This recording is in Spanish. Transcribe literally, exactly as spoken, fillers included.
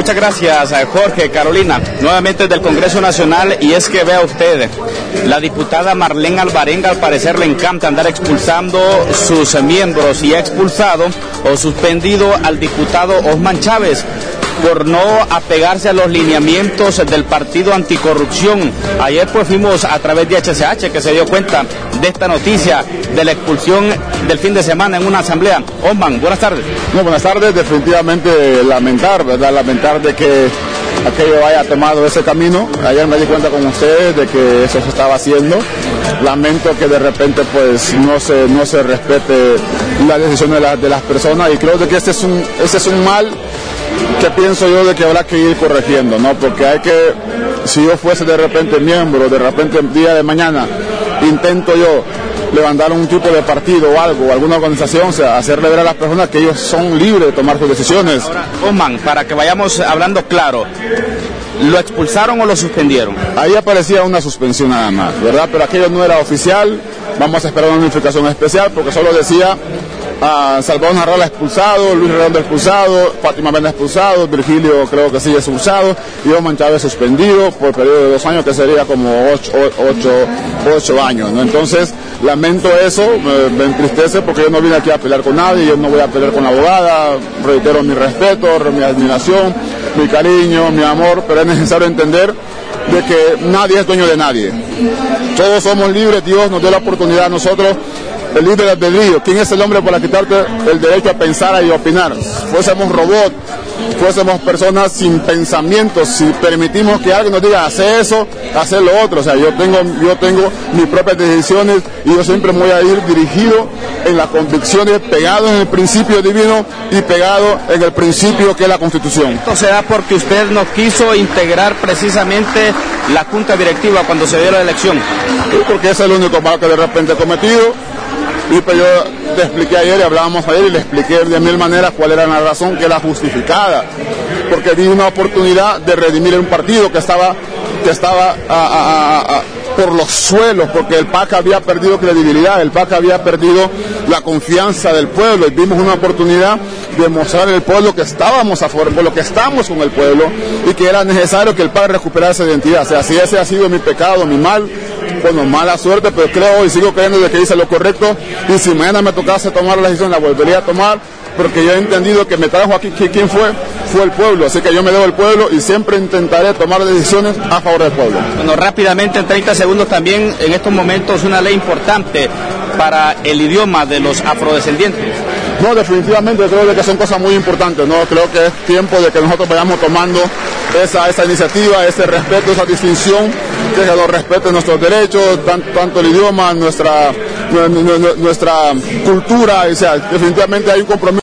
Muchas gracias, Jorge, Carolina. Nuevamente del Congreso Nacional, y es que vea usted, la diputada Marlene Alvarenga al parecer le encanta andar expulsando sus miembros y ha expulsado o suspendido al diputado Osman Chávez por no apegarse a los lineamientos del Partido Anticorrupción. Ayer pues fuimos a través de H C H que se dio cuenta de esta noticia de la expulsión del fin de semana en una asamblea. Osman, buenas tardes. No, buenas tardes. Definitivamente lamentar, ¿verdad? Lamentar de que aquello haya tomado ese camino. Ayer me di cuenta con ustedes de que eso se estaba haciendo. Lamento que de repente pues no se no se respete las decisiones de, la, de las personas, y creo de que este es un este es un mal que pienso yo de que habrá que ir corrigiendo, ¿no? Porque hay que, si yo fuese de repente miembro, de repente el día de mañana intento yo levantar un tipo de partido o algo, o alguna organización, o sea, hacerle ver a las personas que ellos son libres de tomar sus decisiones. Ahora, Osman, para que vayamos hablando claro, ¿lo expulsaron o lo suspendieron? Ahí aparecía una suspensión nada más, ¿verdad? Pero aquello no era oficial. Vamos a esperar una notificación especial, porque solo decía a Salvador Narrola expulsado, Luis Redondo expulsado, Fátima Mena expulsado, Virgilio creo que sigue expulsado, y Osman Chávez suspendido por periodo de dos años, que sería como ocho, ocho, ocho años, ¿no? Entonces, lamento eso, me, me entristece, porque yo no vine aquí a pelear con nadie, yo no voy a pelear con la abogada, reitero mi respeto, mi admiración, mi cariño, mi amor, pero es necesario entender de que nadie es dueño de nadie. Todos somos libres, Dios nos dio la oportunidad a nosotros, el libre albedrío. ¿Quién es el hombre para quitarte el derecho a pensar y opinar? Fuésemos robots, fuésemos personas sin pensamientos, si permitimos que alguien nos diga, hace eso, hace lo otro. O sea, yo tengo, yo tengo mis propias decisiones, y yo siempre me voy a ir dirigido en las convicciones, pegado en el principio divino y pegado en el principio que es la Constitución. Esto se da porque usted no quiso integrar precisamente la Junta Directiva cuando se dio la elección. Sí, porque ese es el único mal que de repente he cometido. Y pues yo te expliqué ayer, y hablábamos ayer, y le expliqué de mil maneras cuál era la razón, que era justificada, porque vi una oportunidad de redimir un partido que estaba, que estaba a, a, a, a, por los suelos, porque el P A C había perdido credibilidad, el P A C había perdido la confianza del pueblo, y vimos una oportunidad de mostrar al pueblo que estábamos a favor, por lo que estamos con el pueblo, y que era necesario que el P A C recuperara esa identidad. O sea, si ese ha sido mi pecado, mi mal, bueno, mala suerte, pero creo y sigo creyendo de que hice lo correcto, y si mañana me tocase tomar la decisión, la volvería a tomar, porque yo he entendido que me trajo aquí, que quién fue, fue el pueblo, así que yo me debo al pueblo, y siempre intentaré tomar decisiones a favor del pueblo. Bueno, rápidamente, en treinta segundos también, en estos momentos una ley importante para el idioma de los afrodescendientes. No, definitivamente creo de que son cosas muy importantes, ¿no? Creo que es tiempo de que nosotros vayamos tomando esa, esa iniciativa, ese respeto, esa distinción, que se nos respeten nuestros derechos, tanto, tanto el idioma, nuestra, nuestra cultura, o sea, definitivamente hay un compromiso.